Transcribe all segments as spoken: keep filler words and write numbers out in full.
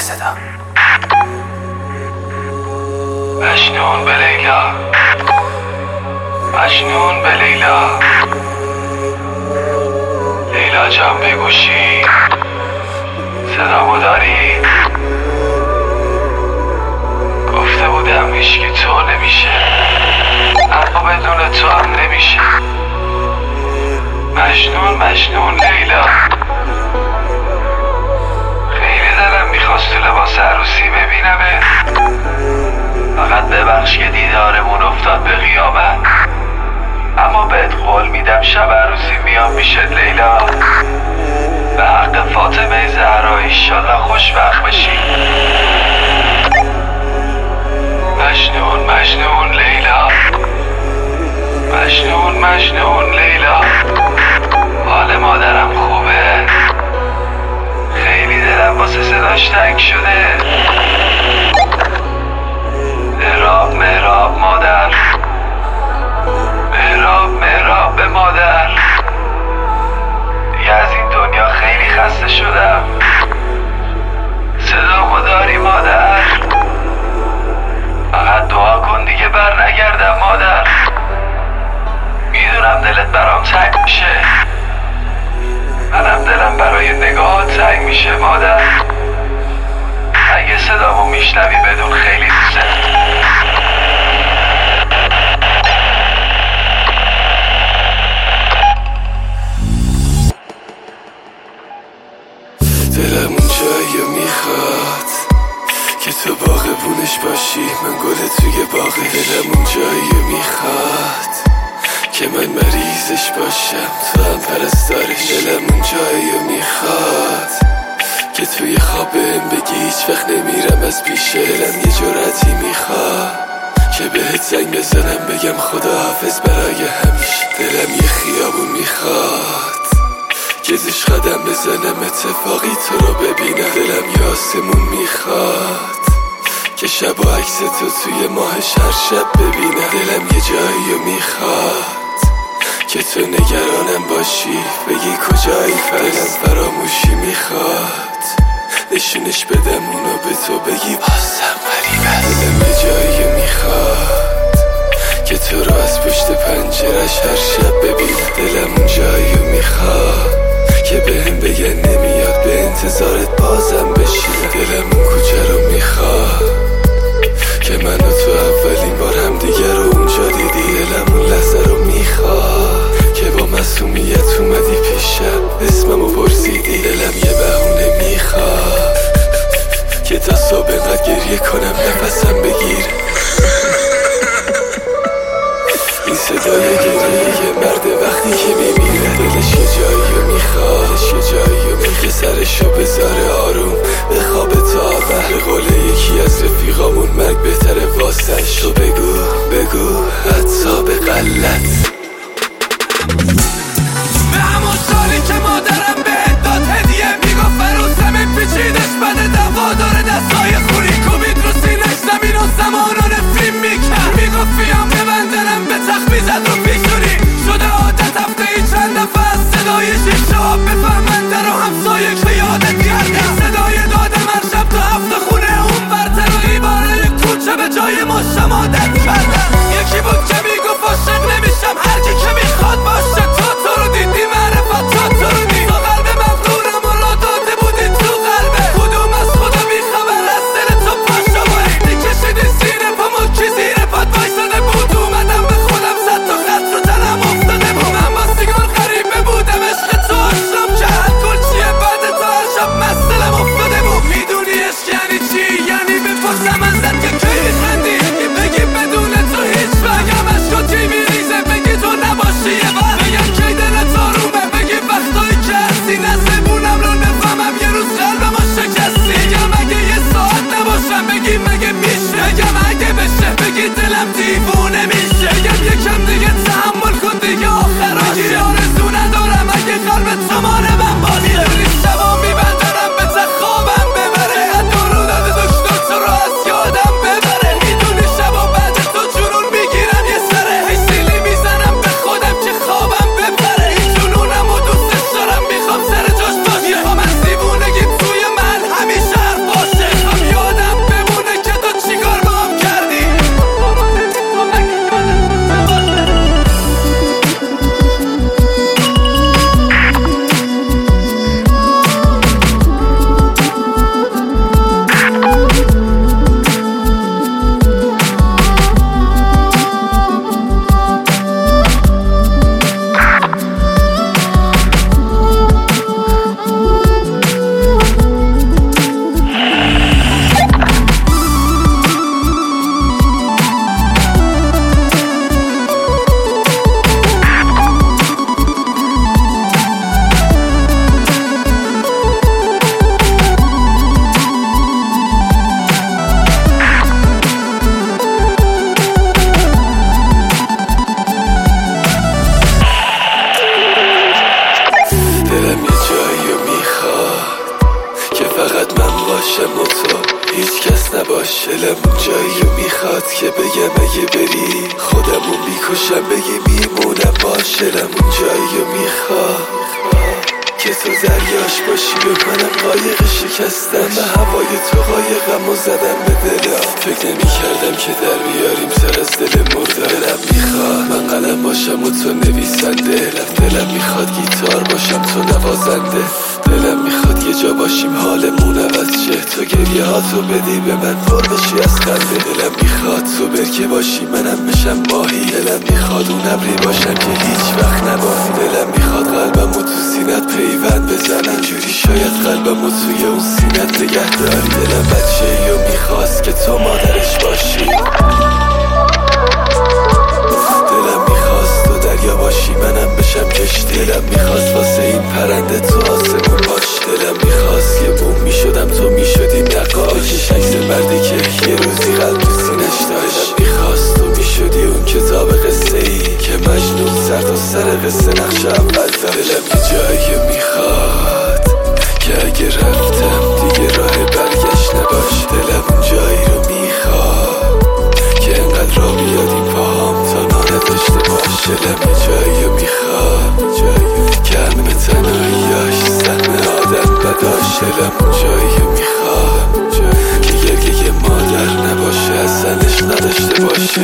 صدا. مجنون به لیلا، مجنون به لیلا. لیلا جان بگوشی صدامو داری؟ گفته بودم هیچکی تو نمیشه، اما بدون تو هم نمیشه. مجنون مجنون لیلا. خیلی دلم میخواست تو لباس عروسی ببینمه، فقط ببخش که دیدارمون افتاد به قیامت. اما بهت قول میدم شب عروسی میام میشد لیلا. به حق فاطمه زهرا ایشالله خوشبخت بشی. مجنون مجنون لیلا، مجنون مجنون لیلا. حال مادرم خوبه؟ خیلی دلم واسه صداش تنگ شده. مهراب مهراب مادر، مهراب مهراب به مادر. دیگه از این دنیا خیلی خسته شدم. صدامو داری مادر؟ فقط دعا کن دیگه بر نگردم مادر. میدونم دلت برام تنگ میشه، منم دلم برای نگاهات تنگ میشه مادر. اگه صدامو میشنوی بدون خیلی دوست دلم اون جایی میخواد که تو باغبونش باشی، من گل توی باغش. دلم اون جایی میخواد که من مریضش باشم، تو هم پرستارش. دلم اون جایی میخواد که توی خواب بهم بگی هیچ وقت نمیرم از پیش. دلم یه جرأتی میخواد که بهت زنگ بزنم بگم خداحافظ برای همیشه. دلم یه خیابون میخواد که توش قدم بزنم اتفاقی تو رو ببینم. دلم یه آسمون میخواد که شب و عکس تو توی ماهش هر شب ببینم. دلم یه جایی میخواد که تو نگرانم باشی بگی کجایی. دلم فراموشی میخواد نشونش بدم اونو به تو بگی بازم غریبه. دلم یه جایی میخواد که تو رو از پشت پنجرش هر شب ببینم. دلم اون جایی میخواد که بهم بگن نمیاد به انتظارت بازم بشینم. دلم اون کوچه رو میخواد که من و تو اولین بار هم دیگر رو اونجا دیدی. دلم اون لحظه رو میخواد که با معصومیت اومدی پیشم اسممو پرسیدی. دلم یه بهونه میخواد که تا صبح انقدر گریه کنم نفسم بگیر. این صدای گریه یه مرد وقتی که میمیره. دلش یه جایی میخواد، دلش یه جایی میخواد که سرشو بذاره آروم به خواب تا اول. به قول یکی از رفیقامون مرگ بهتره واسش. تو بگو بگو حتی به غلط. به همون سالی که مادرم بهت داد هدیه میگفت فروسم پیچیدش بده دوا داره دستای خونی کوبید رو سینش زمین و زمان رو نفرین میکرد. میگفت بیام ببندنم به تخت میزد رو پیشونی شده عادت هفته ای چند دفعه از صدای شیشه ها بفهمن در و همسایه که یادت کردم. صدای دادم هر شب تو هفته خونه اون برتر و ایباره کوچه به جای مشت مادر باشم و تو هیچ کس نباش. دلمون جایی میخواد که بگم اگه بری خودمو میکشم بگی میمونم باش. دلمون جایی میخواد که تو دریاش باشی و منم قایق شکستم به هوای تو قایقم و زدم به دلم. فکر نمی کردم که در بیاریم سر از دل مرده. دلم میخواد من قلم باشم و تو نویسنده. دلم میخواد گیتار باشم تو نوازنده. دلم میخواد یه جا باشیم حالمون عوض شه تو گریه ها تو بدی به من پر بشی از خنده. دلم میخواد تو برکه باشی منم بشم ماهی. دلم میخواد اون ابری باشم که هیچ وقت نباهی. دلم میخواد قلبم و تو سینت پیوند بزنم جوری شاید قلبم و توی اون سینت نگه داری. دلم بچه یا میخواست که تو مادرش باشی. دلم میخواست تو دریا باشی منم بشم کشتی. دلم میخواست واسه این پرنده تو آسمون باش. دلم میخواست یه بوم میشدم تو میشدی نقاش. بکش عکس مردی که یه روزی قلب تو سینش داشت. دلم میخواست تو میشدی اون کتاب قصه ای که مجنون سر تا سر قصه نقش اول داشت. دلم یه جایی میخواد که اگه رفتم دیگه راه برگشت نباش. دلم اون جایی رو میخواد که انقدر را بیاد این پاهم تا نانه داشته باش. دلم یه جایی رو میخواد که همه تنهاییاش سهم آدم بداش. دلم اون جایی رو میخواد که گرگه مادر نباشه اصلش نداشته باشه.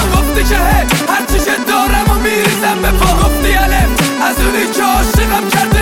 هرچی که دارم و میریزم به پا. گفتی الف از اونی که عاشقم کرد